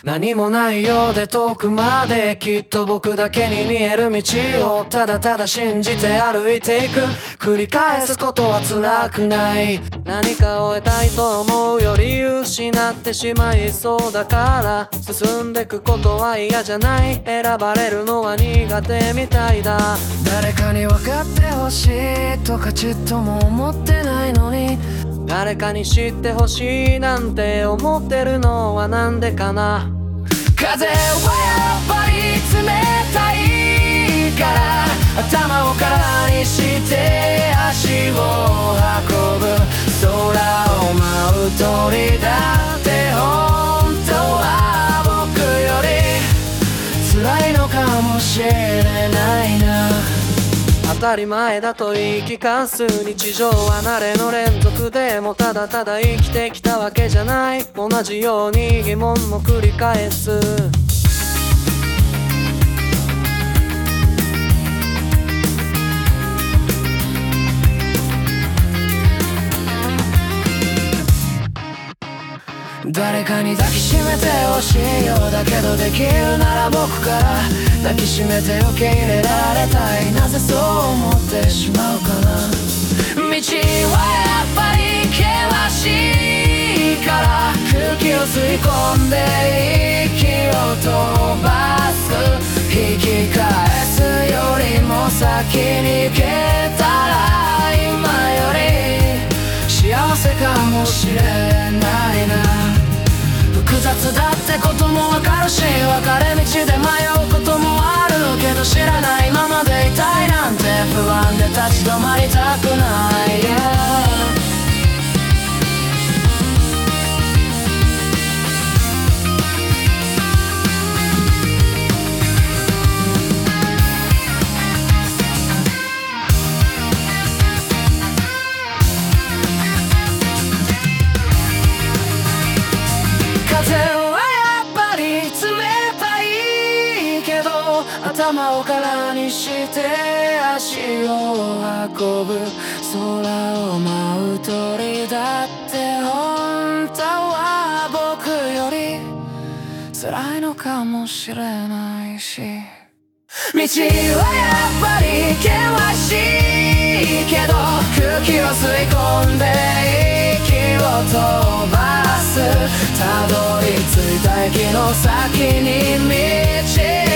何もないようで遠くまできっと僕だけに見える道をただただ信じて歩いていく。繰り返すことは辛くない。何かを得たいと思うより失ってしまいそうだから、進んでくことは嫌じゃない。選ばれるのは苦手みたいだ。誰かに分かってほしいとかちっとも思ってないのに、誰かに知ってほしいなんて思ってるのはなんでかな。風はやっぱり冷たいから頭を空にして足を運ぶ。空を舞う鳥だって本当は僕より辛いのかもしれないな。当たり前だと言い聞かす日常は慣れの連続でもただただ生きてきたわけじゃない。同じように疑問も繰り返す。誰かに抱きしめてほしいようだけど、できるなら僕から抱きしめて受け入れられたい。なぜそう思ってしまうかな。道はやっぱり険しいから空気を吸い込んで息を飛ばす。引き返すよりも先に行けたら今より幸せかもしれないな。複雑だってこともわかるし、分かれ道で迷うこともあるけど、知らないままでいたいなんて不安で立ち止まりたくない、風はやっぱり冷たいけど頭を空にして足を運ぶ。空を舞う鳥だって本当は僕より辛いのかもしれないし、道はやっぱり険しいけど空気を吸い込んで息を飛ばす。たどり着いた駅の先に道